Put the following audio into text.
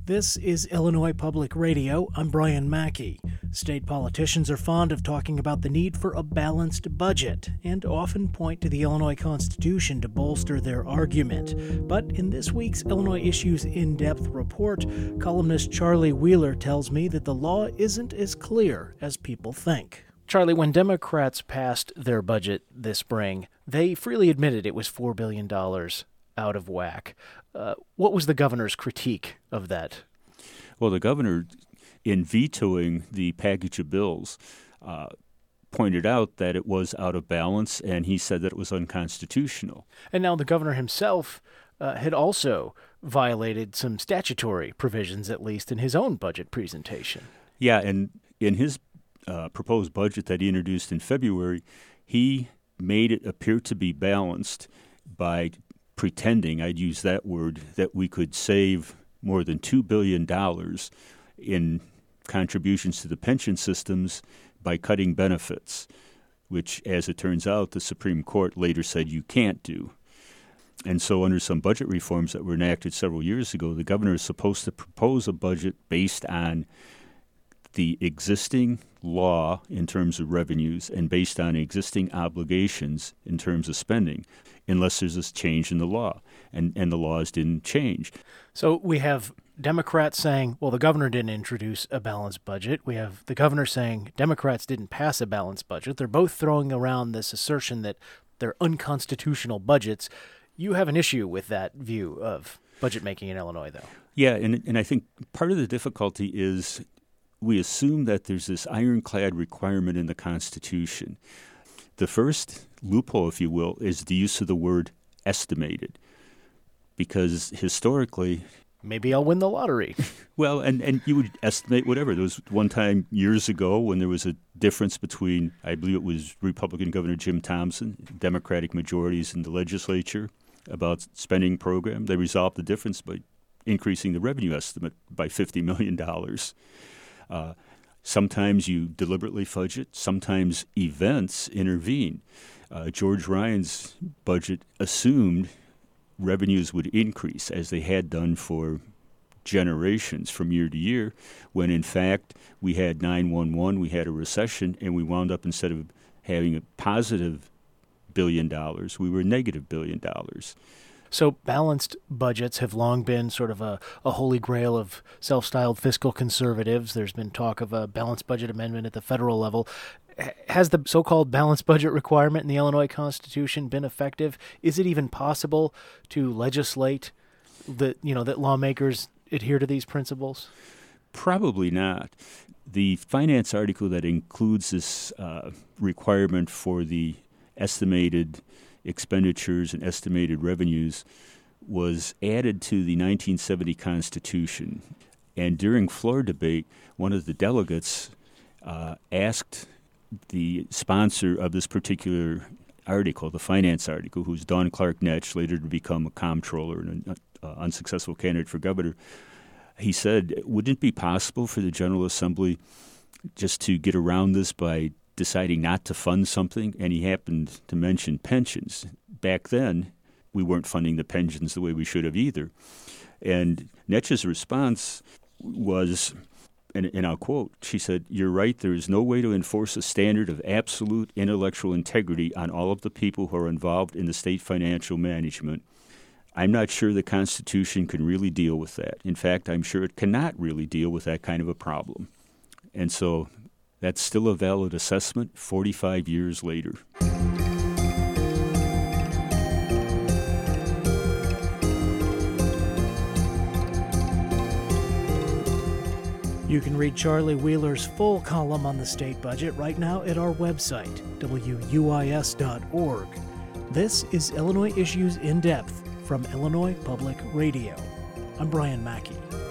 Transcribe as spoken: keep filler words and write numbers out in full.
This is Illinois Public Radio. I'm Brian Mackey. State politicians are fond of talking about the need for a balanced budget and often point to the Illinois Constitution to bolster their argument. But in this week's Illinois Issues In-Depth report, columnist Charlie Wheeler tells me that the law isn't as clear as people think. Charlie, when Democrats passed their budget this spring, they freely admitted it was four billion dollars out of whack. Uh, what was the governor's critique of that? Well, the governor, in vetoing the package of bills, uh, pointed out that it was out of balance, and he said that it was unconstitutional. And now the governor himself uh, had also violated some statutory provisions, at least in his own budget presentation. Yeah, and in his uh, proposed budget that he introduced in February, he made it appear to be balanced by pretending, I'd use that word, that we could save more than two billion dollars in contributions to the pension systems by cutting benefits, which, as it turns out, the Supreme Court later said you can't do. And so under some budget reforms that were enacted several years ago, the governor is supposed to propose a budget based on the existing law in terms of revenues and based on existing obligations in terms of spending, unless there's this change in the law, and, and the laws didn't change. So we have Democrats saying, well, the governor didn't introduce a balanced budget. We have the governor saying Democrats didn't pass a balanced budget. They're both throwing around this assertion that they're unconstitutional budgets. You have an issue with that view of budget making in Illinois, though. Yeah, and and I think part of the difficulty is we assume that there's this ironclad requirement in the Constitution. The first loophole, if you will, is the use of the word estimated, because historically... Maybe I'll win the lottery. Well, and, and you would estimate whatever. There was one time years ago when there was a difference between, I believe it was Republican Governor Jim Thompson, Democratic majorities in the legislature about spending program. They resolved the difference by increasing the revenue estimate by fifty million dollars. Uh, sometimes you deliberately fudge it. Sometimes events intervene. Uh, George Ryan's budget assumed revenues would increase, as they had done for generations from year to year, when in fact we had nine one one, we had a recession, and we wound up, instead of having a positive billion dollars, we were negative billion dollars. So balanced budgets have long been sort of a, a holy grail of self-styled fiscal conservatives. There's been talk of a balanced budget amendment at the federal level. Has the so-called balanced budget requirement in the Illinois Constitution been effective? Is it even possible to legislate that, you know, that lawmakers adhere to these principles? Probably not. The finance article that includes this uh, requirement for the estimated expenditures and estimated revenues was added to the nineteen seventy Constitution. And during floor debate, one of the delegates uh, asked the sponsor of this particular article, the finance article, who's Dawn Clark Netsch, later to become a comptroller and an uh, unsuccessful candidate for governor, he said, wouldn't it be possible for the General Assembly just to get around this by deciding not to fund something? And he happened to mention pensions. Back then, we weren't funding the pensions the way we should have either. And Netsch's response was, and, and I'll quote, she said, "You're right, there is no way to enforce a standard of absolute intellectual integrity on all of the people who are involved in the state financial management. I'm not sure the Constitution can really deal with that. In fact, I'm sure it cannot really deal with that kind of a problem." And so that's still a valid assessment forty-five years later. You can read Charlie Wheeler's full column on the state budget right now at our website, W U I S dot org. This is Illinois Issues In Depth from Illinois Public Radio. I'm Brian Mackey.